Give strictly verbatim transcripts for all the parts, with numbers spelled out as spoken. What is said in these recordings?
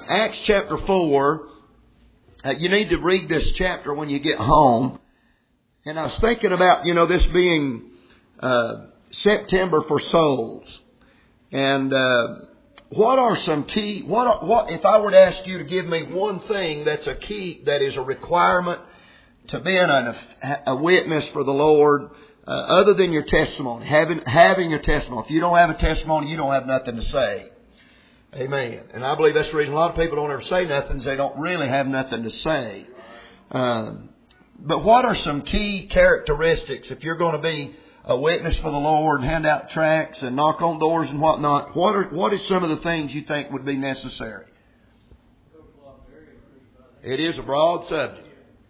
Acts chapter four. Uh, you need to read this chapter when you get home. And I was thinking about, you know, this being uh, September for souls. And uh, what are some key, what, are, what if I were to ask you to give me one thing that's a key, that is a requirement to being a, a witness for the Lord, uh, other than your testimony, having, having a testimony. If you don't have a testimony, you don't have nothing to say. Amen. And I believe that's the reason a lot of people don't ever say nothing, is they don't really have nothing to say. Um, but what are some key characteristics if you're going to be a witness for the Lord, hand out tracts and knock on doors and whatnot? What are what is some of the things you think would be necessary? It is a broad subject.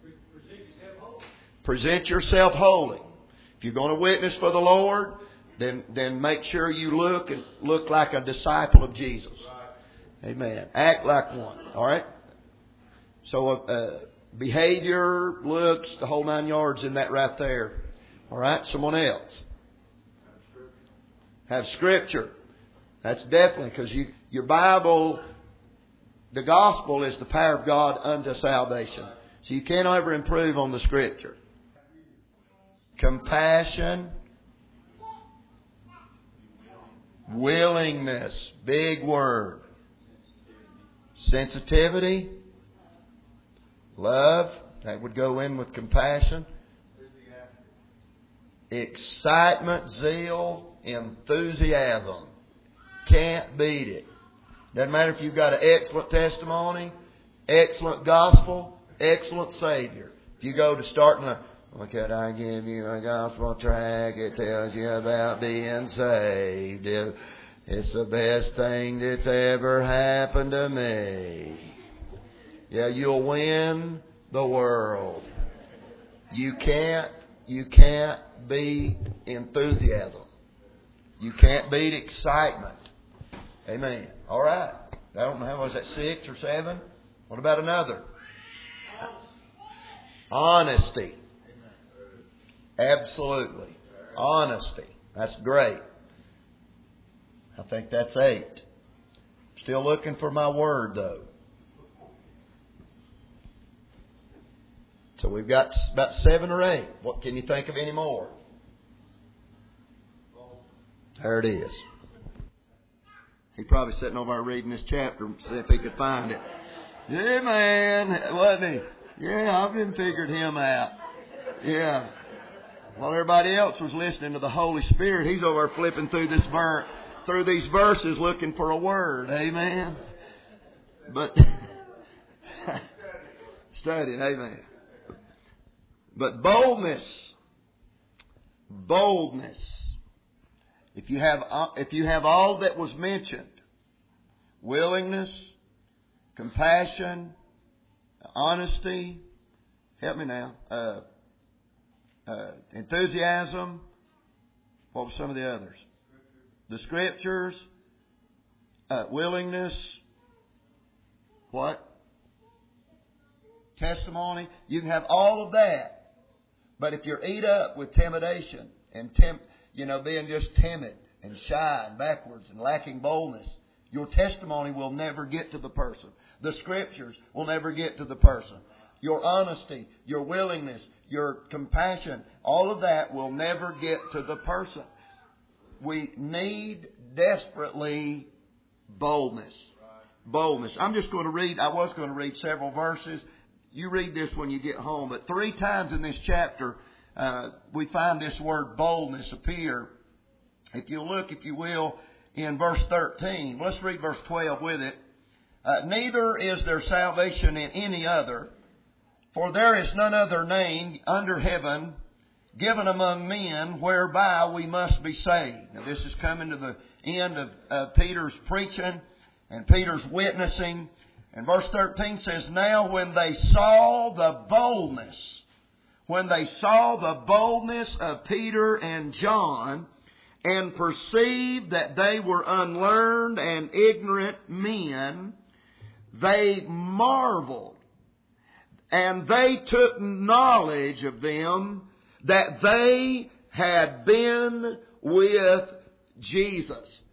Present yourself holy. If you're going to witness for the Lord, then then make sure you look and look like a disciple of Jesus. Amen. Act like one. All right. So uh, behavior, looks, the whole nine yards in that right there. All right. Someone else. Have Scripture. That's definitely, because you your Bible, the gospel is the power of God unto salvation. So you can't ever improve on the Scripture. Compassion. Willingness. Big word. Sensitivity. Love. That would go in with compassion. Excitement, zeal, enthusiasm. Can't beat it. Doesn't matter if you've got an excellent testimony, excellent gospel, excellent Savior. If you go to starting a, what could I give you a gospel tract? It tells you about being saved. It's the best thing that's ever happened to me. Yeah, you'll win the world. You can't, you can't beat enthusiasm. You can't beat excitement. Amen. All right. I don't know, was that six or seven? What about another? Honesty. Absolutely. Honesty. That's great. I think that's eight. Still looking for my word, though. So we've got about seven or eight. What can you think of any more? There it is. He's probably sitting over there reading this chapter, see if he could find it. Yeah, man, wasn't he? Yeah, I've been figured him out. Yeah. While everybody else was listening to the Holy Spirit, he's over there flipping through this ver- through these verses looking for a word. Amen. But studying, amen. But boldness, boldness. If you have if you have all that was mentioned, willingness, compassion, honesty, help me now, uh, uh, enthusiasm. What were some of the others? The Scriptures, uh, willingness, what? Testimony. You can have all of that, but if you're eat up with intimidation and temp, you know, being just timid and shy and backwards and lacking boldness, your testimony will never get to the person. The Scriptures will never get to the person. Your honesty, your willingness, your compassion, all of that will never get to the person. We need desperately boldness. Boldness. I'm just going to read, I was going to read several verses. You read this when you get home. But three times in this chapter, uh, we find this word boldness appear. If you look, if you will, in verse thirteen. Let's read verse twelve with it. Uh, Neither is there salvation in any other, for there is none other name under heaven given among men whereby we must be saved. Now this is coming to the end of uh, Peter's preaching and Peter's witnessing. And verse thirteen says, Now when they saw the boldness, when they saw the boldness of Peter and John, and perceived that they were unlearned and ignorant men, they marveled, and they took knowledge of them that they had been with Jesus.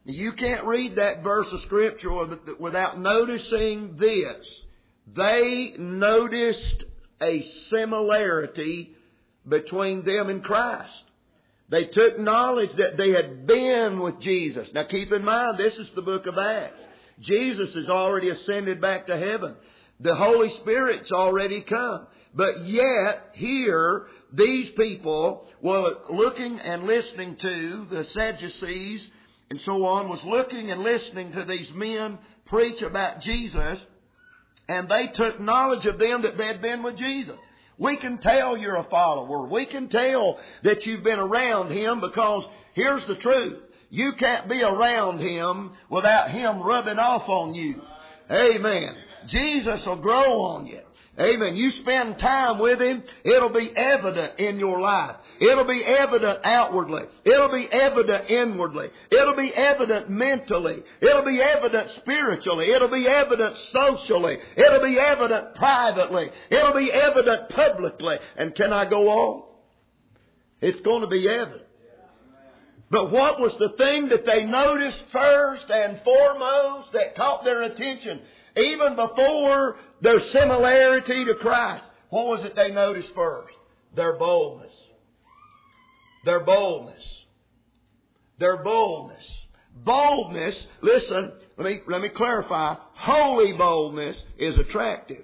You can't read that verse of Scripture without noticing this. They noticed a similarity between them and Christ. They took knowledge that they had been with Jesus. Now keep in mind, this is the book of Acts. Jesus has already ascended back to heaven. The Holy Spirit's already come. But yet, here, these people were looking and listening to the Sadducees and so on, was looking and listening to these men preach about Jesus, and they took knowledge of them that they had been with Jesus. We can tell you're a follower. We can tell that you've been around Him, because here's the truth. You can't be around Him without Him rubbing off on you. Amen. Jesus will grow on you. Amen. You spend time with Him, it'll be evident in your life. It'll be evident outwardly. It'll be evident inwardly. It'll be evident mentally. It'll be evident spiritually. It'll be evident socially. It'll be evident privately. It'll be evident publicly. And can I go on? It's going to be evident. But what was the thing that they noticed first and foremost that caught their attention? Even before their similarity to Christ, what was it they noticed first? Their boldness. Their boldness. Their boldness. Boldness, listen, let me, let me clarify. Holy boldness is attractive.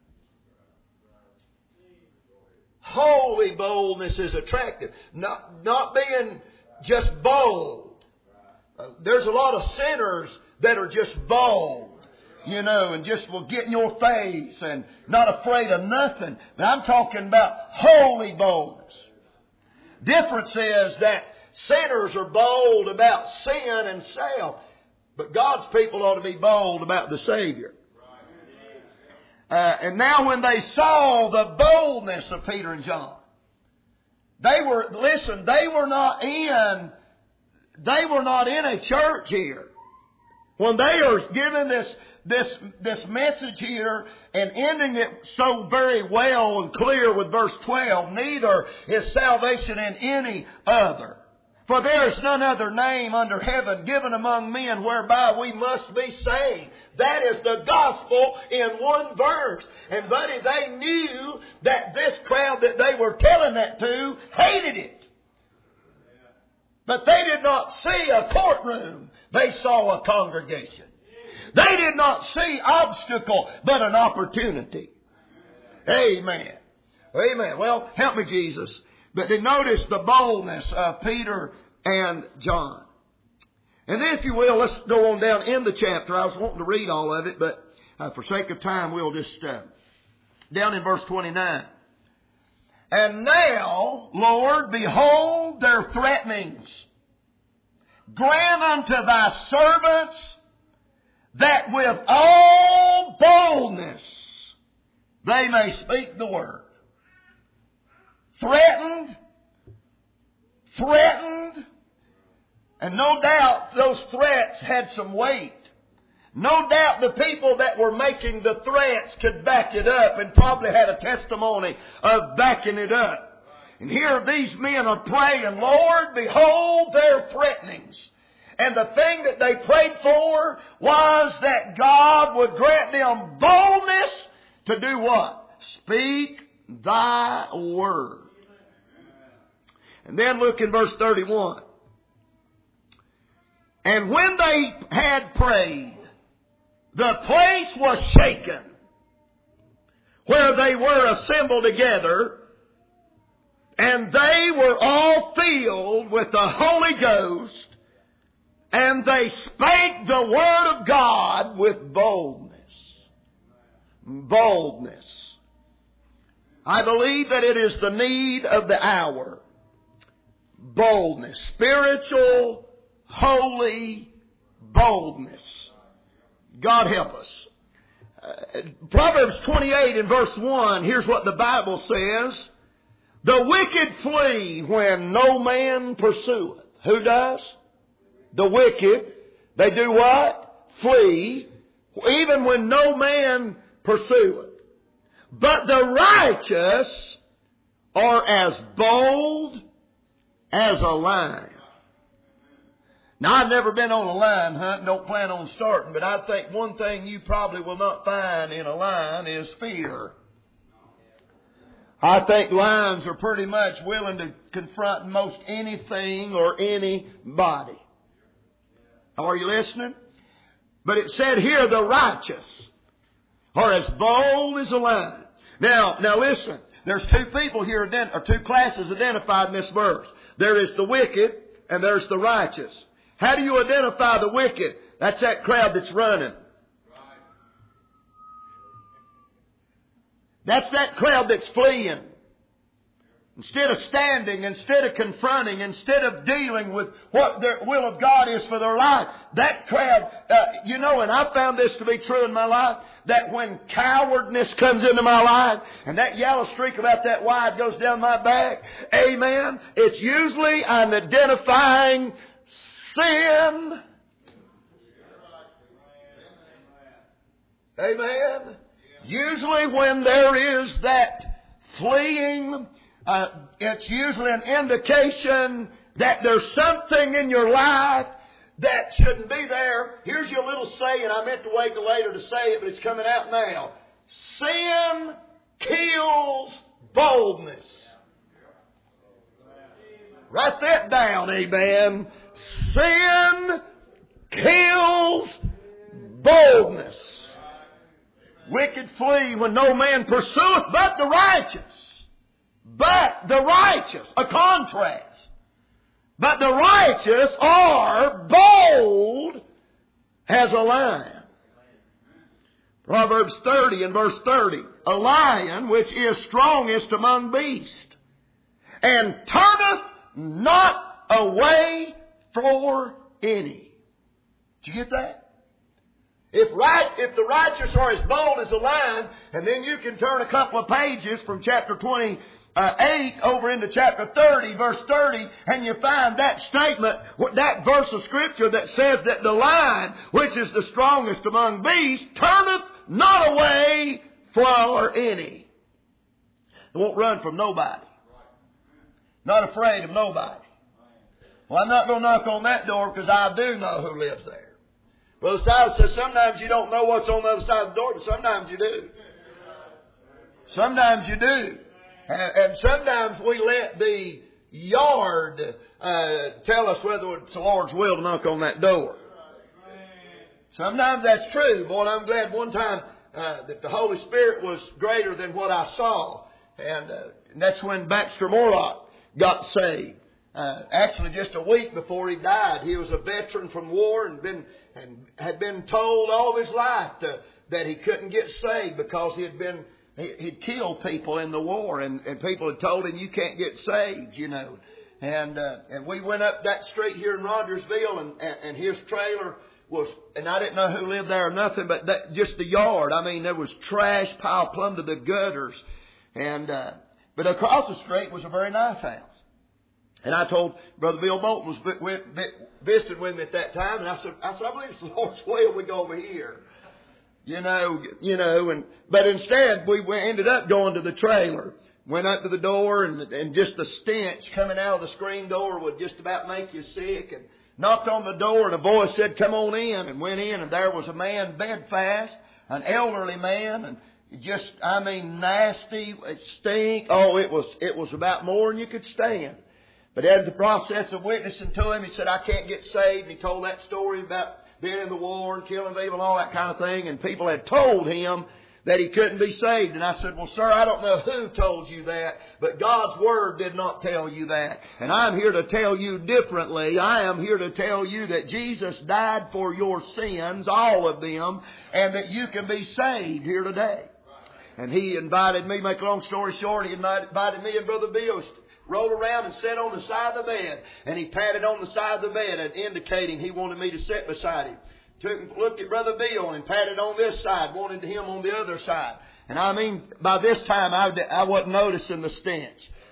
Holy boldness is attractive. Not, not being just bold. Uh, there's a lot of sinners that are just bold. You know, and just will get in your face and not afraid of nothing. But I'm talking about holy boldness. Difference is that sinners are bold about sin and self, but God's people ought to be bold about the Savior. Uh, and now when they saw the boldness of Peter and John, they were, listen, they were not in, they were not in a church here. When they are given this This, this message here and ending it so very well and clear with verse twelve, neither is salvation in any other. For there is none other name under heaven given among men whereby we must be saved. That is the gospel in one verse. And buddy, they knew that this crowd that they were telling that to hated it. But they did not see a courtroom. They saw a congregation. They did not see obstacle, but an opportunity. Amen. Amen. Well, help me, Jesus. But then notice the boldness of Peter and John. And then, if you will, let's go on down in the chapter. I was wanting to read all of it, but uh, for sake of time, we'll just, uh, down in verse twenty-nine. And now, Lord, behold their threatenings. Grant unto thy servants that with all boldness they may speak the word. Threatened, threatened, and no doubt those threats had some weight. No doubt the people that were making the threats could back it up and probably had a testimony of backing it up. And here these men are praying, Lord, behold their threatenings. And the thing that they prayed for was that God would grant them boldness to do what? Speak thy word. And then look in verse thirty-one. And when they had prayed, the place was shaken where they were assembled together, and they were all filled with the Holy Ghost, and they spake the word of God with boldness. Boldness. I believe that it is the need of the hour. Boldness. Spiritual, holy boldness. God help us. Uh, Proverbs twenty-eight in verse one, here's what the Bible says. The wicked flee when no man pursueth. Who does? The wicked. They do what? Flee. Even when no man pursueth. But the righteous are as bold as a lion. Now, I've never been on a lion hunt, don't plan on starting, but I think one thing you probably will not find in a lion is fear. I think lions are pretty much willing to confront most anything or anybody. Are you listening? But it said here, the righteous are as bold as a lion. Now, now listen, there's two people here, or two classes identified in this verse. There is the wicked and there's the righteous. How do you identify the wicked? That's that crowd that's running. That's that crowd that's fleeing. Instead of standing, instead of confronting, instead of dealing with what the will of God is for their life, that crowd, uh, you know, and I found this to be true in my life, that when cowardness comes into my life, and that yellow streak about that wide goes down my back, amen, it's usually I'm identifying sin. Amen. Usually when there is that fleeing, uh, it's usually an indication that there's something in your life that shouldn't be there. Here's your little saying. I meant to wait till later to say it, but it's coming out now. Sin kills boldness. Write that down, amen. Sin kills boldness. Wicked flee when no man pursueth, but the righteous. But the righteous, a contrast. But the righteous are bold as a lion. Proverbs thirty and verse thirty. A lion which is strongest among beasts, and turneth not away for any. Did you get that? If right, if the righteous are as bold as a lion, and then you can turn a couple of pages from chapter twenty-eight over into chapter thirty, verse thirty, and you find that statement, that verse of Scripture that says that the lion, which is the strongest among beasts, turneth not away for any. It won't run from nobody. Not afraid of nobody. Well, I'm not going to knock on that door because I do know who lives there. Brother Silas says sometimes you don't know what's on the other side of the door, but sometimes you do. Sometimes you do. And, and sometimes we let the yard uh, tell us whether it's the Lord's will to knock on that door. Sometimes that's true. Boy, I'm glad one time uh, that the Holy Spirit was greater than what I saw. And, uh, and that's when Baxter Morlock got saved. Uh, actually, just a week before he died, he was a veteran from war and been and had been told all of his life to, that he couldn't get saved because he had been he, he'd killed people in the war, and, and people had told him you can't get saved, you know. And uh, and we went up that street here in Rogersville, and, and and his trailer was, and I didn't know who lived there or nothing, but that, just the yard. I mean, there was trash piled plumb to the gutters, and uh, but across the street was a very nice house. And I told Brother Bill Bolton was visiting with me at that time, and I said, I said, I believe it's the Lord's will we go over here. You know, you know, and but instead we ended up going to the trailer. Went up to the door, and and just the stench coming out of the screen door would just about make you sick. And knocked on the door, and a voice said, "Come on in." And went in, and there was a man bedfast, an elderly man, and just, I mean, nasty, it stink. Oh, it was it was about more than you could stand. But as the process of witnessing to him, he said, I can't get saved. And he told that story about being in the war and killing people and all that kind of thing. And people had told him that he couldn't be saved. And I said, well, sir, I don't know who told you that, but God's Word did not tell you that. And I'm here to tell you differently. I am here to tell you that Jesus died for your sins, all of them, and that you can be saved here today. And he invited me, make a long story short, he invited me and Brother Bill, rolled around and sat on the side of the bed. And he patted on the side of the bed, and indicating he wanted me to sit beside him. Took and looked at Brother Bill and patted on this side, wanted him on the other side. And I mean, by this time, I, I wasn't noticing the stench.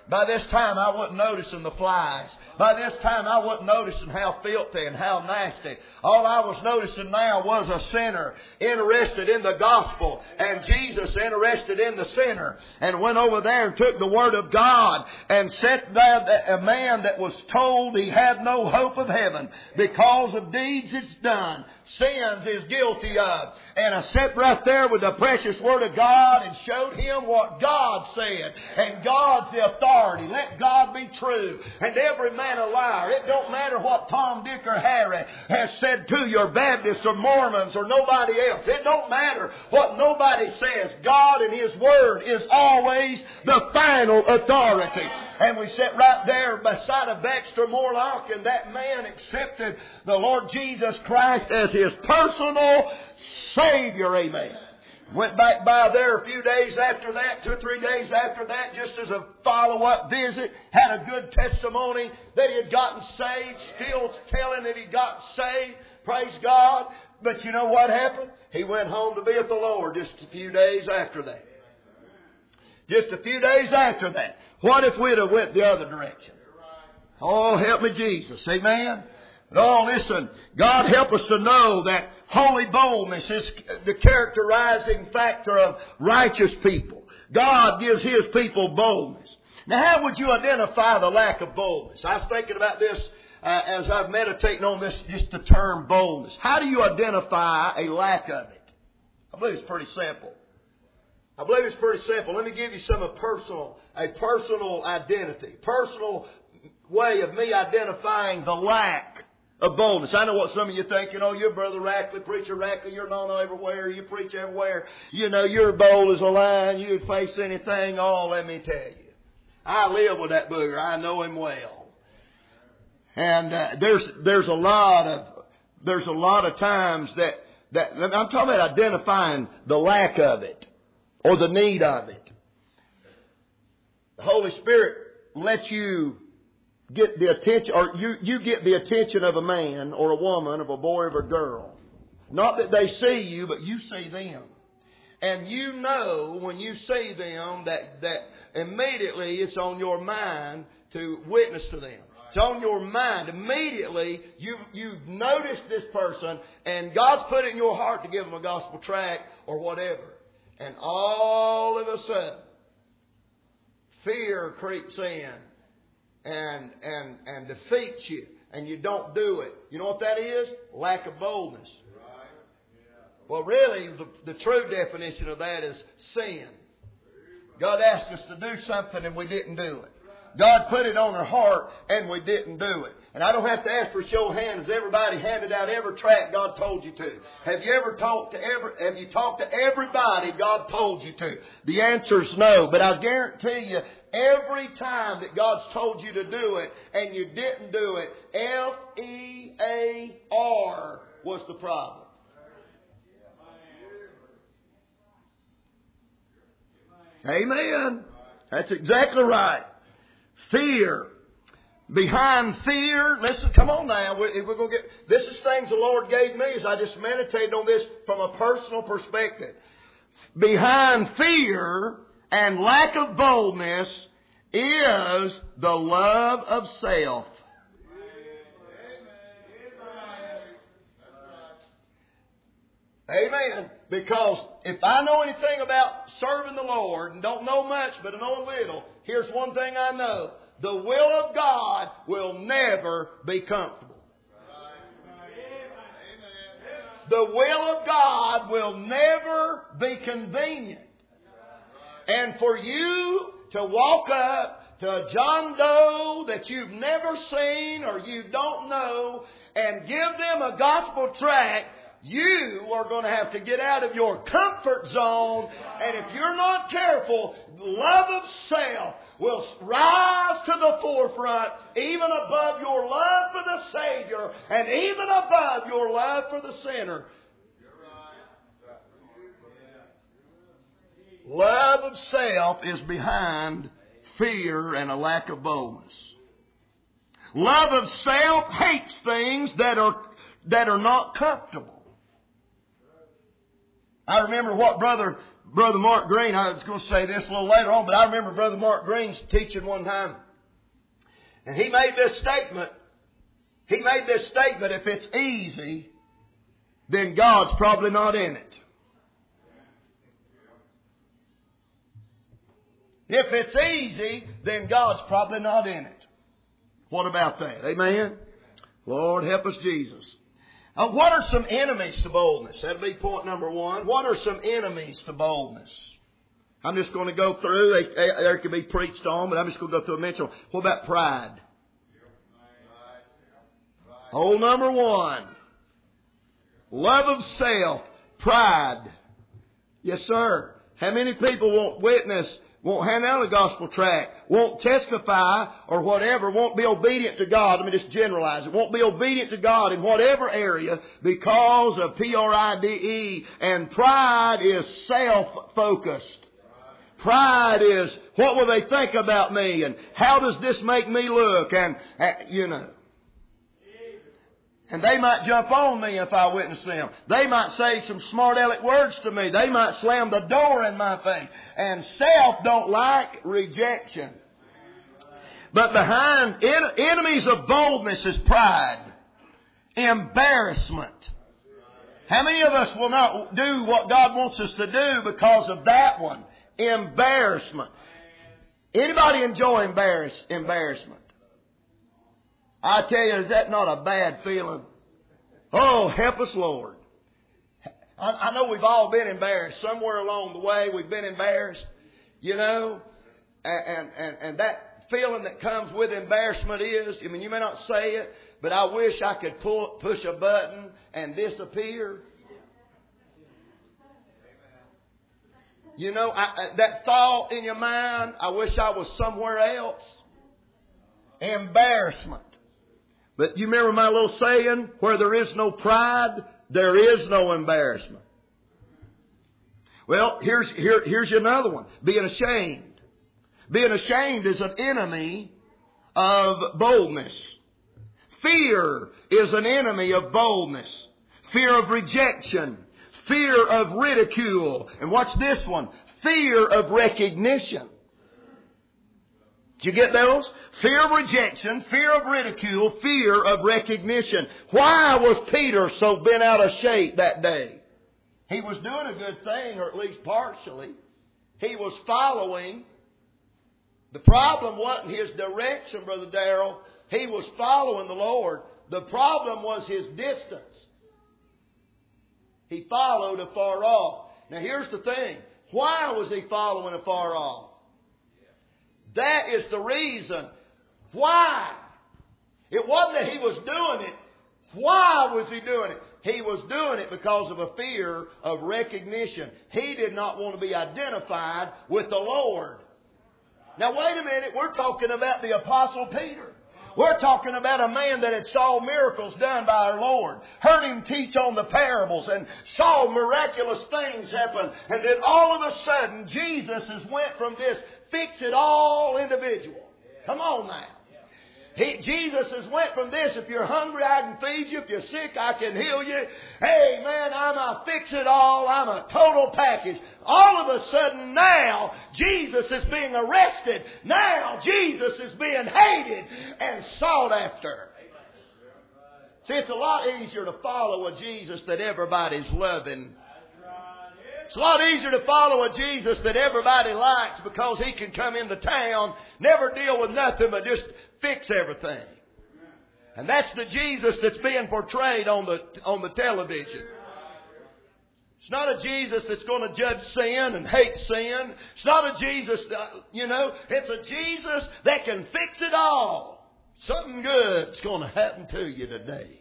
By this time I wasn't noticing the flies. By this time I wasn't noticing how filthy and how nasty. All I was noticing now was a sinner interested in the gospel, and Jesus interested in the sinner, and went over there and took the Word of God and set there a man that was told he had no hope of heaven because of deeds it's done, sins is guilty of. And I sat right there with the precious Word of God and showed him what God said. And God's the authority. Let God be true and every man a liar. It don't matter what Tom, Dick, or Harry has said to you, or Baptists, or Mormons, or nobody else. It don't matter what nobody says. God and His Word is always the final authority. And we sat right there beside of Baxter Morlock, and that man accepted the Lord Jesus Christ as his personal Savior. Amen. Went back by there a few days after that, two or three days after that, just as a follow-up visit. Had a good testimony that he had gotten saved. Still telling that he got saved. Praise God. But you know what happened? He went home to be with the Lord just a few days after that. Just a few days after that. What if we'd have went the other direction? Oh, help me, Jesus. Amen. Oh, listen, God help us to know that holy boldness is the characterizing factor of righteous people. God gives His people boldness. Now, how would you identify the lack of boldness? I was thinking about this uh, as I've meditating on this, just the term boldness. How do you identify a lack of it? I believe it's pretty simple. I believe it's pretty simple. Let me give you some of personal, a personal identity, personal way of me identifying the lack of boldness. I know what some of you think. You know, you're Brother Rackley, Preacher Rackley. You're known everywhere. You preach everywhere. You know, you're bold as a lion. You'd face anything. Oh, let me tell you. I live with that booger. I know him well. And uh, there's there's a lot of there's a lot of times that that I'm talking about identifying the lack of it or the need of it. The Holy Spirit lets you get the attention, or you, you get the attention of a man or a woman, of a boy or a girl. Not that they see you, but you see them. And you know when you see them that, that immediately it's on your mind to witness to them. It's on your mind. Immediately you, you've noticed this person and God's put it in your heart to give them a gospel tract or whatever. And all of a sudden, fear creeps in and, and, and defeats you. And you don't do it. You know what that is? Lack of boldness. Well, really, the, the true definition of that is sin. God asked us to do something and we didn't do it. God put it on our heart and we didn't do it. And I don't have to ask for a show of hands. Everybody handed out every tract God told you to. Have you ever talked to every, have you talked to everybody God told you to? The answer is no. But I guarantee you, every time that God's told you to do it and you didn't do it, F E A R was the problem. Amen. That's exactly right. Fear. Behind fear, listen, come on now. We're, we're gonna get, this is things the Lord gave me as I just meditated on this from a personal perspective. Behind fear and lack of boldness is the love of self. Amen. Because if I know anything about serving the Lord and don't know much but I know a little, here's one thing I know. The will of God will never be comfortable. The will of God will never be convenient. And for you to walk up to a John Doe that you've never seen or you don't know and give them a gospel tract, you are going to have to get out of your comfort zone. And if you're not careful, love of self will rise to the forefront even above your love for the Savior and even above your love for the sinner. Love of self is behind fear and a lack of boldness. Love of self hates things that are, that are not comfortable. I remember what Brother Brother Mark Green, I was going to say this a little later on, but I remember Brother Mark Green's teaching one time. And he made this statement. He made this statement, if it's easy, then God's probably not in it. If it's easy, then God's probably not in it. What about that? Amen? Lord, help us, Jesus. Uh, what are some enemies to boldness? That'll be point number one. What are some enemies to boldness? I'm just going to go through. They, they, they can be preached on, but I'm just going to go through and mention. What about pride? Hole number one. Love of self. Pride. Yes, sir. How many people won't witness, won't hand out a gospel tract, won't testify or whatever, won't be obedient to God? Let me just generalize it. Won't be obedient to God in whatever area because of P R I D E. And pride is self-focused. Pride is, what will they think about me? And how does this make me look? And, uh, you know. And they might jump on me if I witness them. They might say some smart aleck words to me. They might slam the door in my face. And self don't like rejection. But behind en- enemies of boldness is pride. Embarrassment. How many of us will not do what God wants us to do because of that one? Embarrassment. Anybody enjoy embarrass, embarrassment? I tell you, is that not a bad feeling? Oh, help us, Lord. I, I know we've all been embarrassed. Somewhere along the way, we've been embarrassed. You know, and, and, and that feeling that comes with embarrassment is, I mean, you may not say it, but I wish I could pull, push a button and disappear. You know, I, that thought in your mind, I wish I was somewhere else. Embarrassment. But you remember my little saying, where there is no pride, there is no embarrassment. Well, here's, here, here's another one. Being ashamed. Being ashamed is an enemy of boldness. Fear is an enemy of boldness. Fear of rejection. Fear of ridicule. And watch this one. Fear of recognition. Did you get those? Fear of rejection, fear of ridicule, fear of recognition. Why was Peter so bent out of shape that day? He was doing a good thing, or at least partially. He was following. The problem wasn't his direction, Brother Darrell. He was following the Lord. The problem was his distance. He followed afar off. Now here's the thing. Why was he following afar off? That is the reason. Why? It wasn't that he was doing it. Why was he doing it? He was doing it because of a fear of recognition. He did not want to be identified with the Lord. Now wait a minute. We're talking about the Apostle Peter. We're talking about a man that had saw miracles done by our Lord. Heard Him teach on the parables and saw miraculous things happen. And then all of a sudden Jesus has went from this fix-it-all individual. Come on now. He, Jesus has went from this, if you're hungry, I can feed you. If you're sick, I can heal you. Hey, man, I'm a fix-it-all. I'm a total package. All of a sudden now, Jesus is being arrested. Now, Jesus is being hated and sought after. See, it's a lot easier to follow a Jesus that everybody's loving. It's a lot easier to follow a Jesus that everybody likes because He can come into town, never deal with nothing but just fix everything. And that's the Jesus that's being portrayed on the, on the television. It's not a Jesus that's going to judge sin and hate sin. It's not a Jesus, uh, you know, it's a Jesus that can fix it all. Something good's going to happen to you today.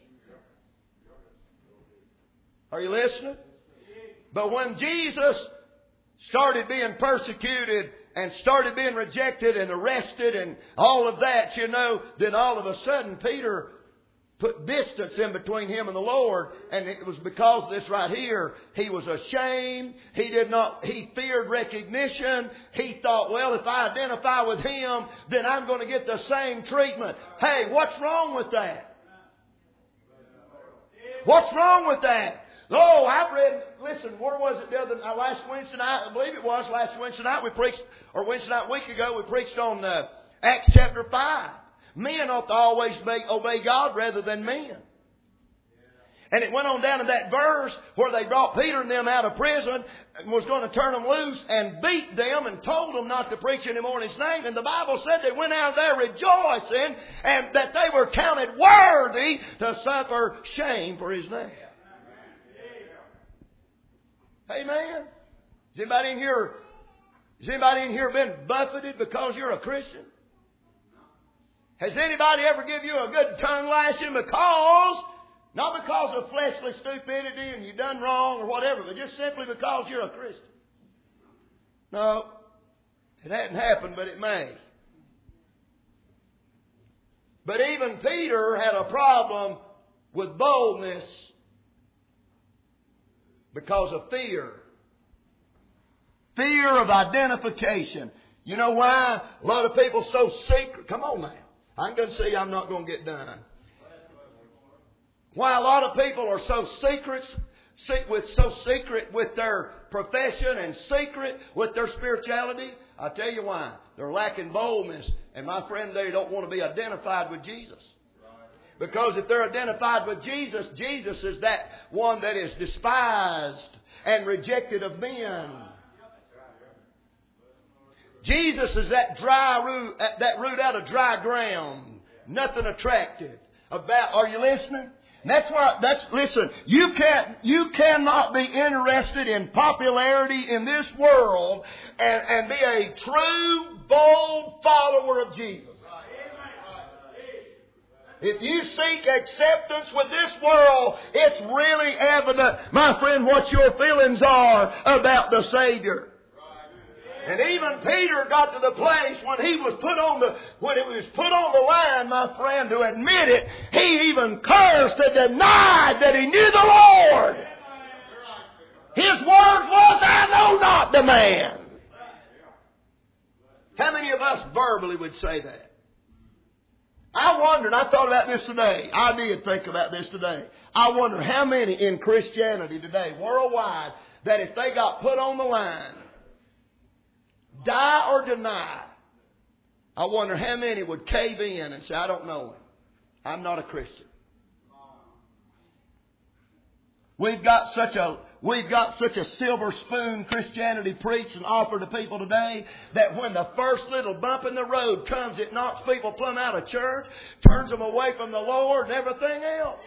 Are you listening? But when Jesus started being persecuted and started being rejected and arrested and all of that, you know, then all of a sudden Peter put distance in between him and the Lord. And it was because of this right here. He was ashamed. He did not, he feared recognition. He thought, well, if I identify with Him, then I'm going to get the same treatment. Hey, what's wrong with that? What's wrong with that? Oh, I've read, listen, where was it the other uh, last Wednesday night? I believe it was last Wednesday night we preached, or Wednesday night a week ago, we preached on uh, Acts chapter five. Men ought to always obey, obey God rather than men. And it went on down to that verse where they brought Peter and them out of prison and was going to turn them loose and beat them and told them not to preach anymore in His name. And the Bible said they went out there rejoicing and that they were counted worthy to suffer shame for His name. Amen. Has anybody in here, has anybody in here been buffeted because you're a Christian? Has anybody ever give you a good tongue lashing because, not because of fleshly stupidity and you done wrong or whatever, but just simply because you're a Christian? No, it hadn't happened, but it may. But even Peter had a problem with boldness because of fear. Fear of identification. You know why? A lot of people so secret. Come on now. I'm going to see I'm not going to get done. Why a lot of people are so secret, with so secret with their profession and secret with their spirituality. I'll tell you why. They're lacking boldness. And my friend, they don't want to be identified with Jesus. Because if they're identified with Jesus, Jesus is that one that is despised and rejected of men. Jesus is that dry root, that root out of dry ground. Nothing attractive about. Are you listening? And that's why. That's listen. You can't. You cannot be interested in popularity in this world and, and be a true, bold follower of Jesus. If you seek acceptance with this world, it's really evident, my friend, what your feelings are about the Savior. And even Peter got to the place when he was put on the when it was put on the line, my friend, to admit it, he even cursed and denied that he knew the Lord. His words was, "I know not the man." How many of us verbally would say that? I wondered, I thought about this today. I did think about this today. I wonder how many in Christianity today, worldwide, that if they got put on the line, die or deny, I wonder how many would cave in and say, "I don't know Him. I'm not a Christian." We've got such a We've got such a silver spoon Christianity preached and offered to people today that when the first little bump in the road comes, it knocks people plumb out of church, turns them away from the Lord and everything else.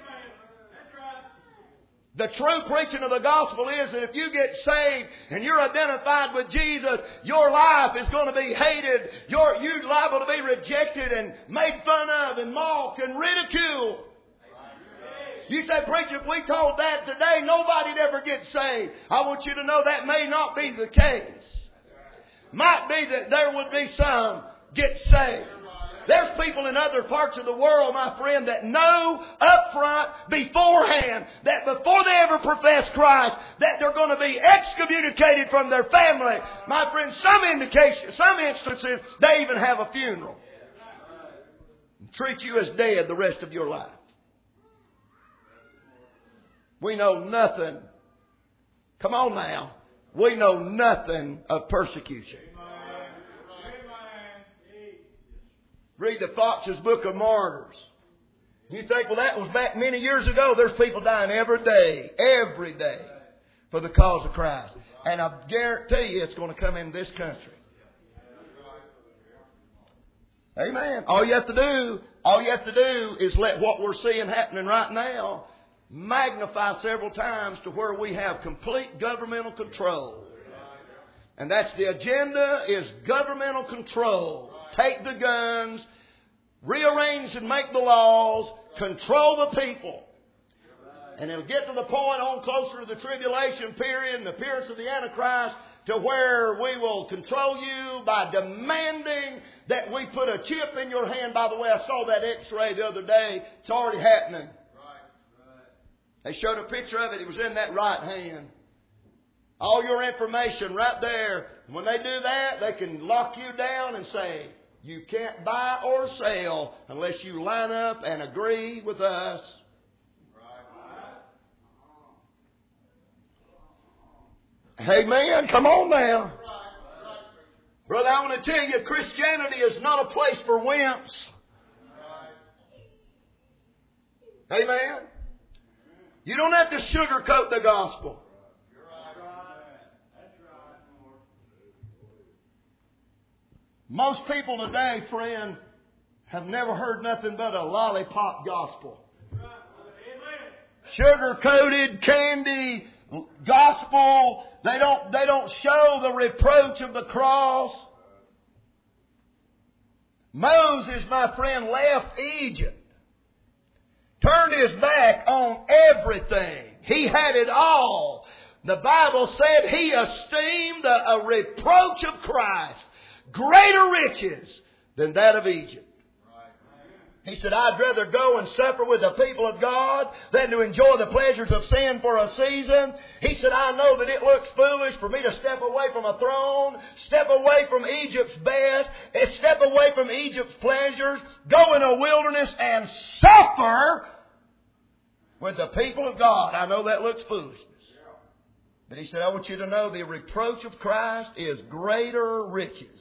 The true preaching of the gospel is that if you get saved and you're identified with Jesus, your life is going to be hated. You're, you're liable to be rejected and made fun of and mocked and ridiculed. You say, "Preacher, if we told that today, nobody'd ever get saved." I want you to know that may not be the case. Might be that there would be some get saved. There's people in other parts of the world, my friend, that know up front, beforehand, that before they ever profess Christ, that they're going to be excommunicated from their family. My friend, some indication, some instances, they even have a funeral. And treat you as dead the rest of your life. We know nothing. Come on now. We know nothing of persecution. Read the Fox's Book of Martyrs. You think, well, that was back many years ago. There's people dying every day, every day for the cause of Christ. And I guarantee you it's going to come in this country. Amen. All you have to do, all you have to do is let what we're seeing happening right now magnify several times to where we have complete governmental control. And that's the agenda, is governmental control. Take the guns, rearrange and make the laws, control the people. And it'll get to the point on closer to the tribulation period and the appearance of the Antichrist to where we will control you by demanding that we put a chip in your hand. By the way, I saw that x-ray the other day. It's already happening. They showed a picture of it. It was in that right hand. All your information right there. When they do that, they can lock you down and say, "You can't buy or sell unless you line up and agree with us." Amen. Come on now. Brother, I want to tell you, Christianity is not a place for wimps. Amen. You don't have to sugarcoat the gospel. Most people today, friend, have never heard nothing but a lollipop gospel. Sugar-coated candy gospel. They don't, they don't show the reproach of the cross. Moses, my friend, left Egypt. Turned his back on everything. He had it all. The Bible said he esteemed a, a reproach of Christ greater riches than that of Egypt. He said, I'd rather go and suffer with the people of God than to enjoy the pleasures of sin for a season. He said, I know that it looks foolish for me to step away from a throne, step away from Egypt's best, and step away from Egypt's pleasures, go in a wilderness and suffer with the people of God. I know that looks foolishness. But he said, I want you to know the reproach of Christ is greater riches.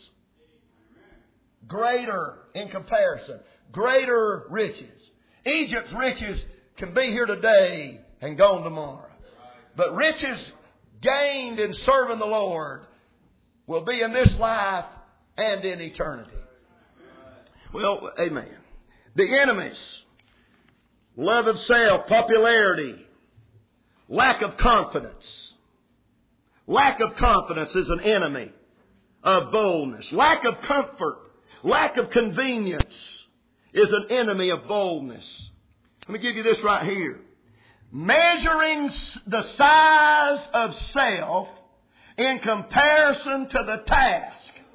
Greater in comparison. Greater riches. Egypt's riches can be here today and gone tomorrow. But riches gained in serving the Lord will be in this life and in eternity. Well, amen. The enemies. Love of self, popularity, lack of confidence. Lack of confidence is an enemy of boldness. Lack of comfort, lack of convenience is an enemy of boldness. Let me give you this right here. Measuring the size of self in comparison to the task.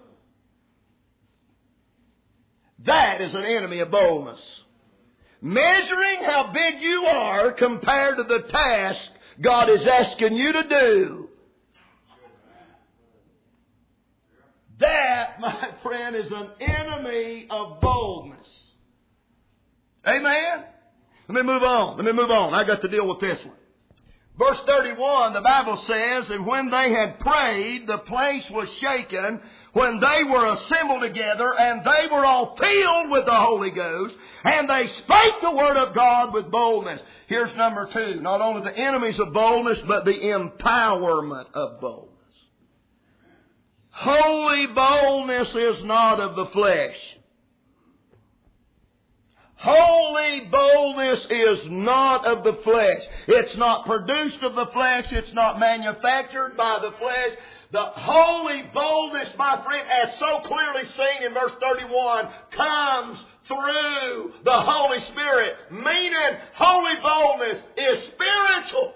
That is an enemy of boldness. Measuring how big you are compared to the task God is asking you to do. That, my friend, is an enemy of boldness. Amen? Let me move on. Let me move on. I got to deal with this one. Verse thirty-one, the Bible says, and when they had prayed, the place was shaken, when they were assembled together, and they were all filled with the Holy Ghost, and they spake the word of God with boldness. Here's number two. Not only the enemies of boldness, but the empowerment of boldness. Holy boldness is not of the flesh. Holy boldness is not of the flesh. It's not produced of the flesh. It's not manufactured by the flesh. The holy boldness, my friend, as so clearly seen in verse thirty-one, comes through the Holy Spirit. Meaning, holy boldness is spiritual.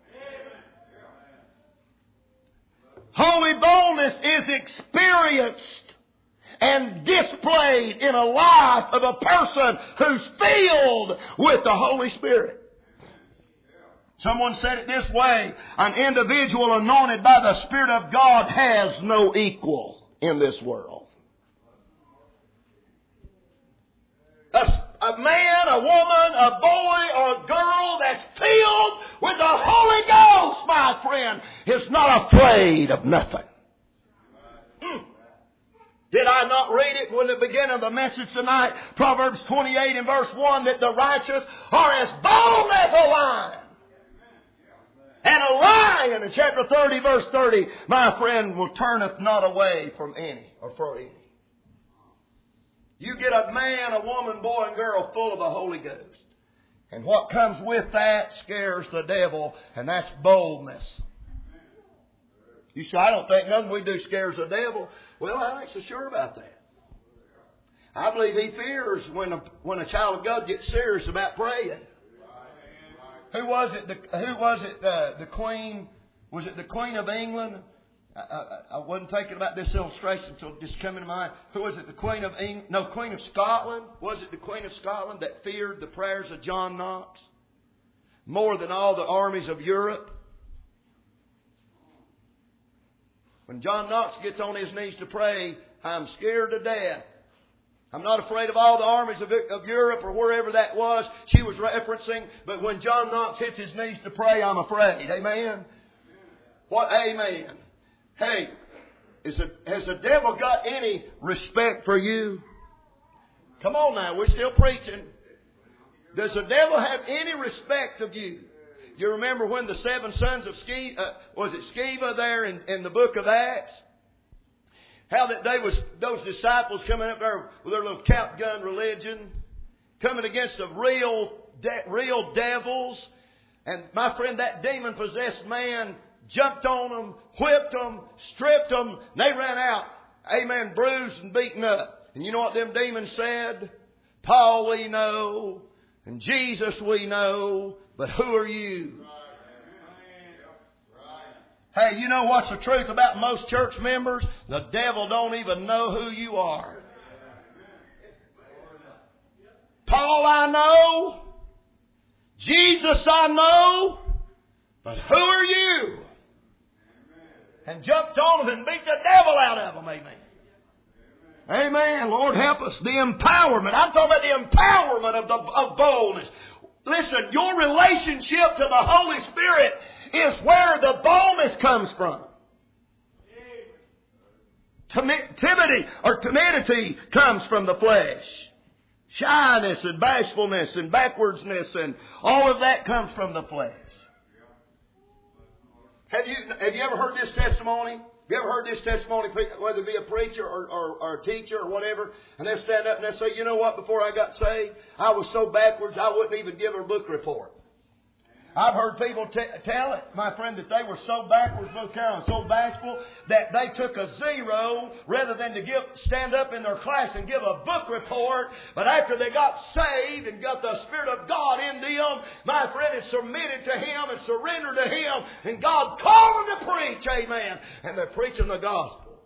Holy boldness is experienced and displayed in a life of a person who's filled with the Holy Spirit. Someone said it this way, an individual anointed by the Spirit of God has no equal in this world. A, a man, a woman, a boy, or a girl that's filled with the Holy Ghost, my friend, is not afraid of nothing. Hmm. Did I not read it when it began of the message tonight? Proverbs twenty-eight and verse one, that the righteous are as bold as a lion. And a lion, in chapter thirty, verse thirty, my friend, will turneth not away from any, or for any. You get a man, a woman, boy, and girl full of the Holy Ghost. And what comes with that scares the devil, and that's boldness. You say, I don't think nothing we do scares the devil. Well, I ain't so sure about that. I believe he fears when a, when a child of God gets serious about praying. Who was it? The, who was it? Uh, the Queen? Was it the Queen of England? I, I, I wasn't thinking about this illustration until it just came into mind. Who was it? The Queen of England? No, Queen of Scotland. Was it the Queen of Scotland that feared the prayers of John Knox more than all the armies of Europe? When John Knox gets on his knees to pray, I'm scared to death. I'm not afraid of all the armies of, of Europe or wherever that was she was referencing. But when John Knox hits his knees to pray, I'm afraid. Amen? What? Amen. Hey, is the, has the devil got any respect for you? Come on now, we're still preaching. Does the devil have any respect of you? You remember when the seven sons of Sceva, uh, was it Sceva there in, in the book of Acts? How that they was those disciples coming up there with their little cap gun religion, coming against the real de- real devils. And my friend, that demon-possessed man jumped on them, whipped them, stripped them, and they ran out, amen, bruised and beaten up. And you know what them demons said? Paul we know, and Jesus we know, but who are you? Hey, you know what's the truth about most church members? The devil don't even know who you are. Paul I know, Jesus I know, but who are you? And jumped on them and beat the devil out of them. Amen. Amen. Lord help us. The empowerment. I'm talking about the empowerment of, the, of boldness. Listen, your relationship to the Holy Spirit is where the boldness comes from. Timidity or timidity comes from the flesh. Shyness and bashfulness and backwardsness and all of that comes from the flesh. Have you have you ever heard this testimony? Have you ever heard this testimony, whether it be a preacher or, or, or a teacher or whatever, and they'll stand up and they'll say, you know what, before I got saved, I was so backwards I wouldn't even give her a book report. I've heard people t- tell it, my friend, that they were so backwards, so Carol, so bashful, that they took a zero rather than to give, stand up in their class and give a book report. But after they got saved and got the Spirit of God in them, my friend, is submitted to Him and surrendered to Him, and God called them to preach, amen. And they're preaching the gospel.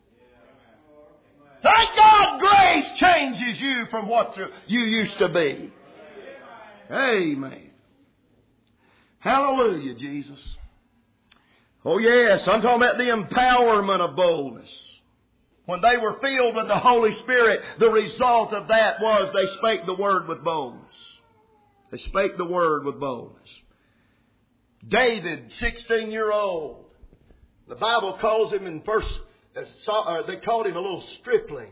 Thank God grace changes you from what you used to be. Amen. Hallelujah, Jesus. Oh yes, I'm talking about the empowerment of boldness. When they were filled with the Holy Spirit, the result of that was they spake the word with boldness. They spake the word with boldness. David, sixteen-year-old, the Bible calls him in first, uh, they called him a little stripling.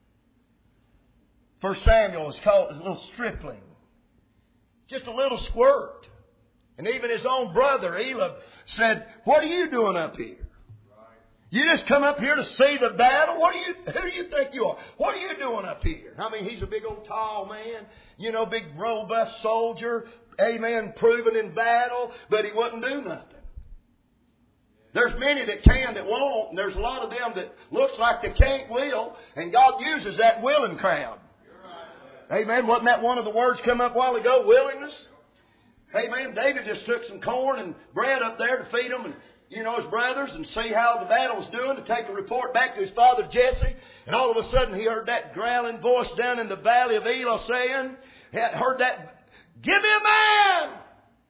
First Samuel is called a little stripling. Just a little squirt. And even his own brother, Eliab, said, what are you doing up here? You just come up here to see the battle? What do you, who do you think you are? What are you doing up here? I mean, he's a big old tall man, you know, big robust soldier, amen, proven in battle, but he wouldn't do nothing. There's many that can that won't, and there's a lot of them that looks like they can't will, and God uses that willing crowd. Amen. Wasn't that one of the words come up a while ago? Willingness? Amen. David just took some corn and bread up there to feed them and, you know, his brothers and see how the battle was doing, to take a report back to his father Jesse. And all of a sudden he heard that growling voice down in the valley of Elah saying, he had heard that, give me a man!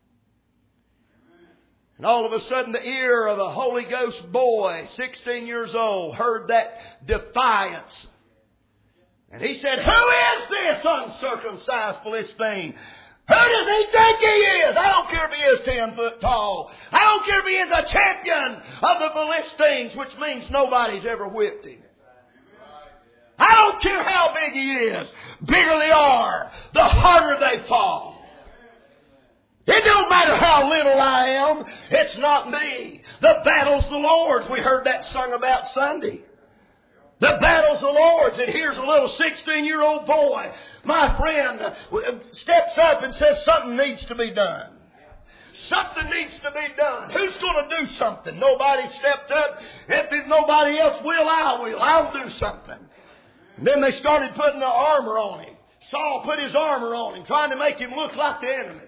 And all of a sudden the ear of a Holy Ghost boy, sixteen years old, heard that defiance. And he said, who is this uncircumcised Philistine? Who does he think he is? I don't care if he is ten foot tall. I don't care if he is a champion of the Philistines, which means nobody's ever whipped him. I don't care how big he is. Bigger they are, the harder they fall. It don't matter how little I am. It's not me. The battle's the Lord's. We heard that sung about Sunday. The battle's the Lord's, and here's a little sixteen-year-old boy, my friend, steps up and says something needs to be done. Something needs to be done. Who's going to do something? Nobody stepped up. If nobody else will, I will. I'll do something. And then they started putting the armor on him. Saul put his armor on him, trying to make him look like the enemy.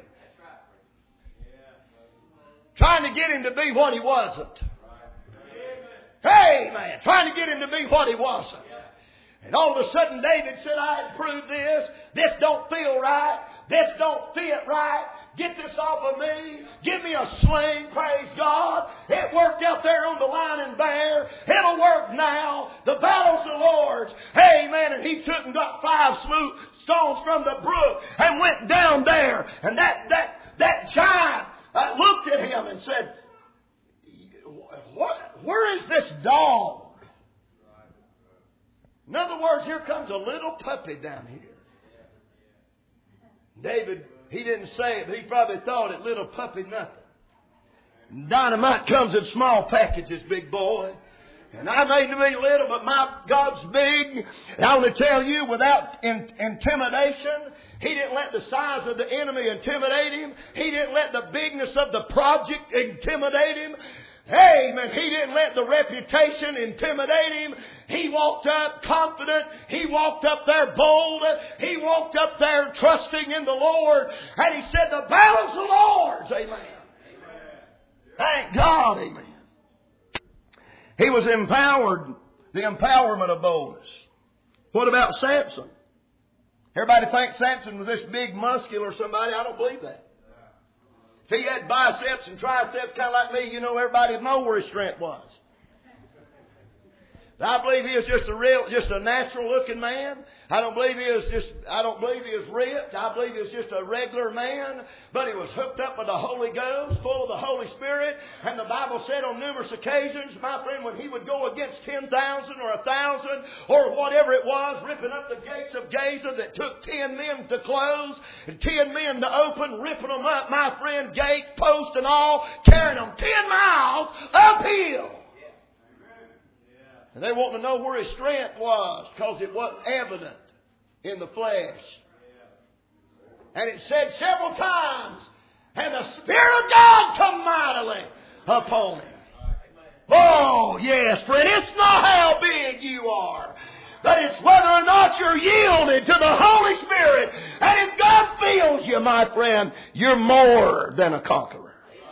Trying to get him to be what he wasn't. Hey, man, trying to get him to be what he wasn't. And all of a sudden David said, I had proved this. This don't feel right. This don't fit right. Get this off of me. Give me a sling, praise God. It worked out there on the line and bear. It'll work now. The battle's the Lord's. Hey, man, and he took and got five smooth stones from the brook and went down there. And that, that, that giant uh, looked at him and said, what, where is this dog? In other words, here comes a little puppy down here. David, he didn't say it, but he probably thought it little puppy nothing. Dynamite comes in small packages, big boy. And I may be little, but my God's big. And I want to tell you, without in, intimidation, He didn't let the size of the enemy intimidate Him. He didn't let the bigness of the project intimidate Him. Amen. He didn't let the reputation intimidate Him. He walked up confident. He walked up there bold. He walked up there trusting in the Lord. And he said, the battle's the Lord's. Amen. Amen. Thank God. Amen. He was empowered. The empowerment of boldness. What about Samson? Everybody thinks Samson was this big muscular somebody. I don't believe that. If he had biceps and triceps kind of like me, you know, everybody would know where his strength was. I believe he was just a real, just a natural looking man. I don't believe he was just, I don't believe he was ripped. I believe he was just a regular man. But he was hooked up with the Holy Ghost, full of the Holy Spirit. And the Bible said on numerous occasions, my friend, when he would go against ten thousand or a thousand or whatever it was, ripping up the gates of Gaza that took ten men to close and ten men to open, ripping them up, my friend, gate, post and all, carrying them ten miles uphill. And they want to know where his strength was because it wasn't evident in the flesh. And it said several times, and the Spirit of God come mightily upon him. Oh, yes, friend, it's not how big you are, but it's whether or not you're yielded to the Holy Spirit. And if God fills you, my friend, you're more than a conqueror.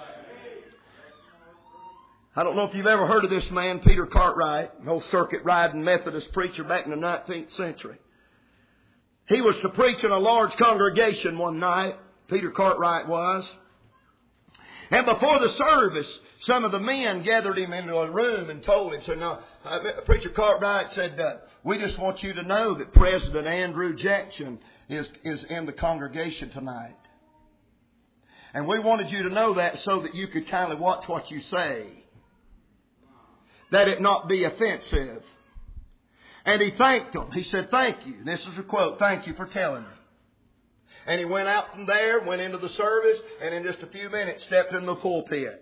I don't know if you've ever heard of this man, Peter Cartwright, an old circuit-riding Methodist preacher back in the nineteenth century. He was to preach in a large congregation one night, Peter Cartwright was. And before the service, some of the men gathered him into a room and told him, so now, uh, Preacher Cartwright said, uh, we just want you to know that President Andrew Jackson is, is in the congregation tonight. And we wanted you to know that so that you could kindly watch what you say, that it not be offensive. And he thanked them. He said, thank you. And this is a quote, thank you for telling me. And he went out from there, went into the service, and in just a few minutes stepped in the pulpit.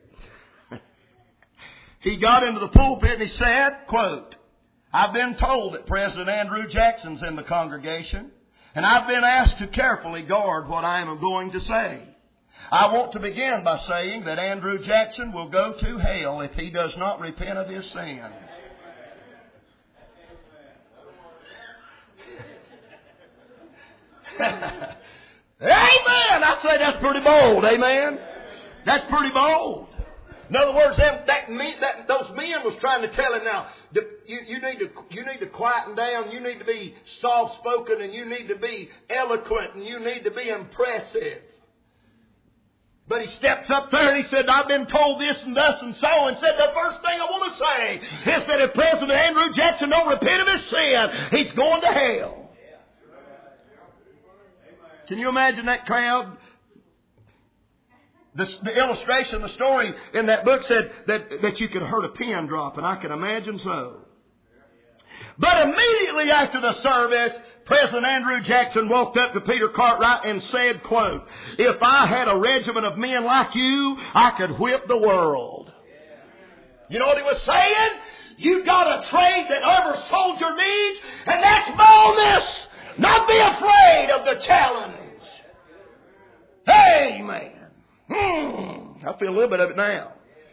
He got into the pulpit and he said, quote, I've been told that President Andrew Jackson's in the congregation, and I've been asked to carefully guard what I am going to say. I want to begin by saying that Andrew Jackson will go to hell if he does not repent of his sins. Amen. I say that's pretty bold. Amen. That's pretty bold. In other words, them, that, that those men was trying to tell him now, you, you need to you need to quieten down. You need to be soft spoken, and you need to be eloquent, and you need to be impressive. But he steps up there and he said, I've been told this and thus and so, and said the first thing I want to say is that if President Andrew Jackson don't repent of his sin, he's going to hell. Can you imagine that crowd? The, the illustration, the story in that book said that, that you could have heard a pin drop, and I can imagine so. But immediately after the service, President Andrew Jackson walked up to Peter Cartwright and said, quote, if I had a regiment of men like you, I could whip the world. You know what he was saying? You got a trade that every soldier needs, and that's boldness. Not be afraid of the challenge. Amen. Hmm. I feel a little bit of it now.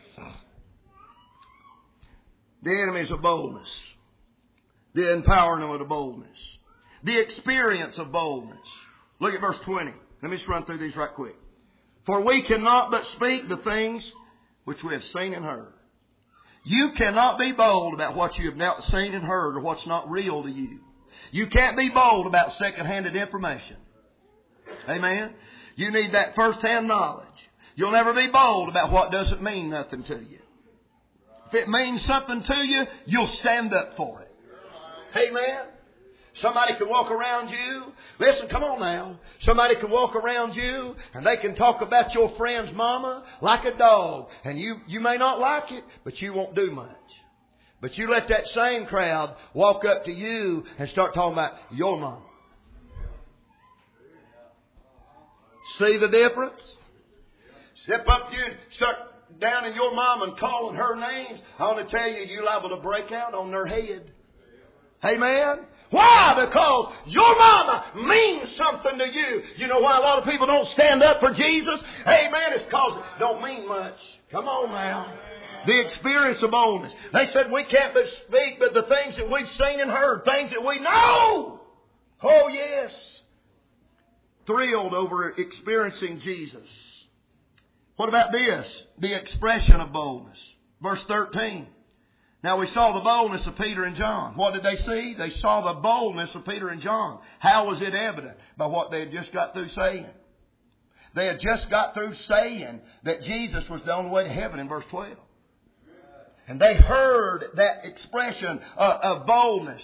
The enemies of boldness. The empowerment of boldness. The experience of boldness. Look at verse twenty. Let me just run through these right quick. For we cannot but speak the things which we have seen and heard. You cannot be bold about what you have not seen and heard or what's not real to you. You can't be bold about second-handed information. Amen? You need that first-hand knowledge. You'll never be bold about what doesn't mean nothing to you. If it means something to you, you'll stand up for it. Amen? Somebody can walk around you. Listen, come on now. Somebody can walk around you and they can talk about your friend's mama like a dog. And you, you may not like it, but you won't do much. But you let that same crowd walk up to you and start talking about your mama. See the difference? Step up to you and start down in your mama and calling her names. I want to tell you, you're liable to break out on their head. Amen? Why? Because your mama means something to you. You know why a lot of people don't stand up for Jesus? Amen. It's because it don't mean much. Come on now. The experience of boldness. They said we can't but speak but the things that we've seen and heard. Things that we know. Oh yes. Thrilled over experiencing Jesus. What about this? The expression of boldness. Verse thirteen. Now we saw the boldness of Peter and John. What did they see? They saw the boldness of Peter and John. How was it evident? By what they had just got through saying. They had just got through saying that Jesus was the only way to heaven in verse twelve. And they heard that expression of, of boldness.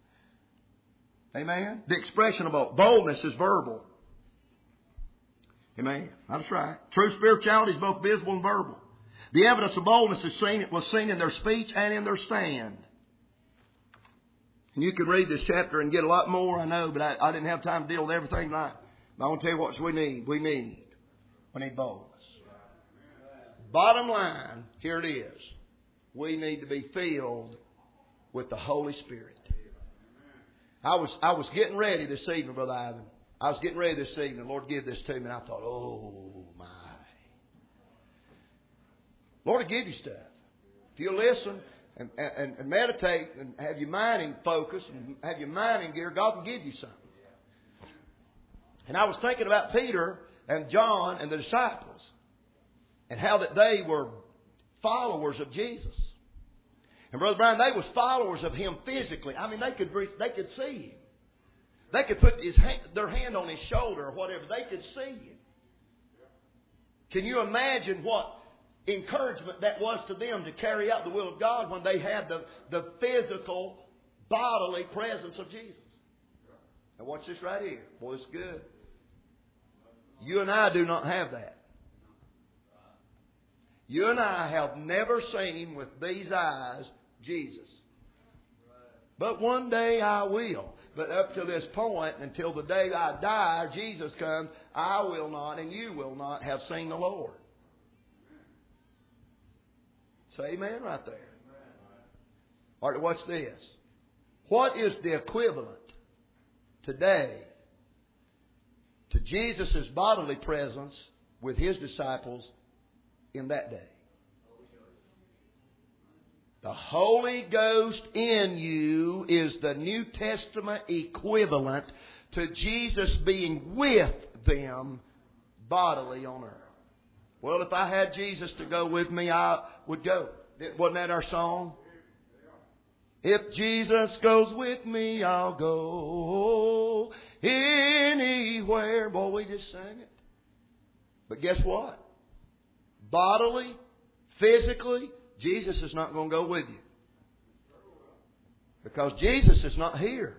Amen? The expression of boldness is verbal. Amen? That's right. True spirituality is both visible and verbal. The evidence of boldness is seen, it was seen in their speech and in their stand. And you can read this chapter and get a lot more, I know, but I, I didn't have time to deal with everything tonight. But I want to tell you what we need. We need. We need boldness. Bottom line, here it is. We need to be filled with the Holy Spirit. I was I was getting ready this evening, Brother Ivan. I was getting ready this evening. The Lord gave this to me, and I thought, oh, my. Lord will give you stuff. If you listen and, and, and meditate and have your mind in focus and have your mind in gear, God can give you something. And I was thinking about Peter and John and the disciples and how that they were followers of Jesus. And Brother Brian, they was followers of Him physically. I mean, they could they could see Him. They could put his hand, their hand on His shoulder or whatever. They could see Him. Can you imagine what encouragement that was to them to carry out the will of God when they had the, the physical, bodily presence of Jesus? Now watch this right here. Boy, it's good. You and I do not have that. You and I have never seen with these eyes Jesus. But one day I will. But up to this point, until the day I die, Jesus comes, I will not and you will not have seen the Lord. Say amen right there. All right, watch this. What is the equivalent today to Jesus' bodily presence with His disciples in that day? The Holy Ghost in you is the New Testament equivalent to Jesus being with them bodily on earth. Well, if I had Jesus to go with me, I would go. Wasn't that our song? If Jesus goes with me, I'll go anywhere. Boy, we just sang it. But guess what? Bodily, physically, Jesus is not going to go with you. Because Jesus is not here.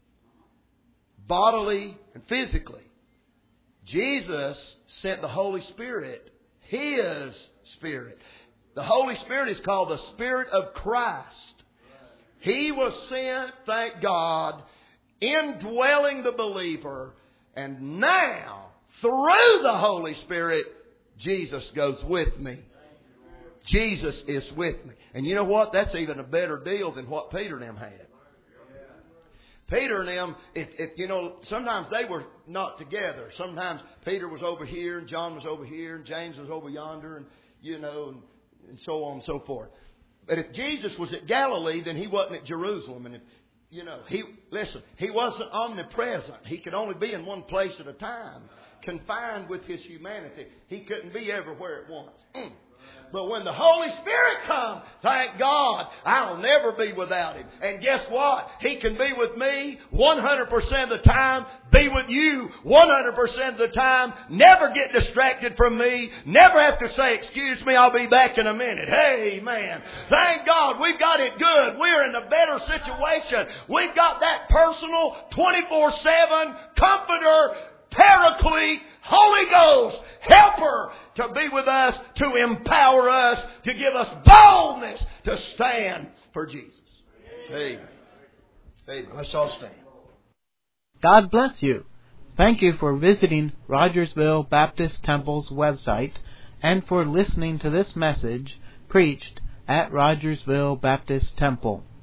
Bodily and physically. Jesus sent the Holy Spirit, His Spirit. The Holy Spirit is called the Spirit of Christ. He was sent, thank God, indwelling the believer. And now, through the Holy Spirit, Jesus goes with me. Jesus is with me. And you know what? That's even a better deal than what Peter and them had. Peter and them, if, if you know, sometimes they were not together. Sometimes Peter was over here and John was over here and James was over yonder and, you know, and, and so on and so forth. But if Jesus was at Galilee, then He wasn't at Jerusalem. And if, you know, he, listen, He wasn't omnipresent. He could only be in one place at a time, confined with His humanity. He couldn't be everywhere at once. Mm. But when the Holy Spirit comes, thank God, I'll never be without Him. And guess what? He can be with me one hundred percent of the time, be with you one hundred percent of the time, never get distracted from me, never have to say, excuse me, I'll be back in a minute. Hey, man, thank God we've got it good. We're in a better situation. We've got that personal twenty-four seven comforter, Paraclete, Holy Ghost, helper to be with us, to empower us, to give us boldness to stand for Jesus. Amen. Amen. Let's all stand. God bless you. Thank you for visiting Rogersville Baptist Temple's website and for listening to this message preached at Rogersville Baptist Temple.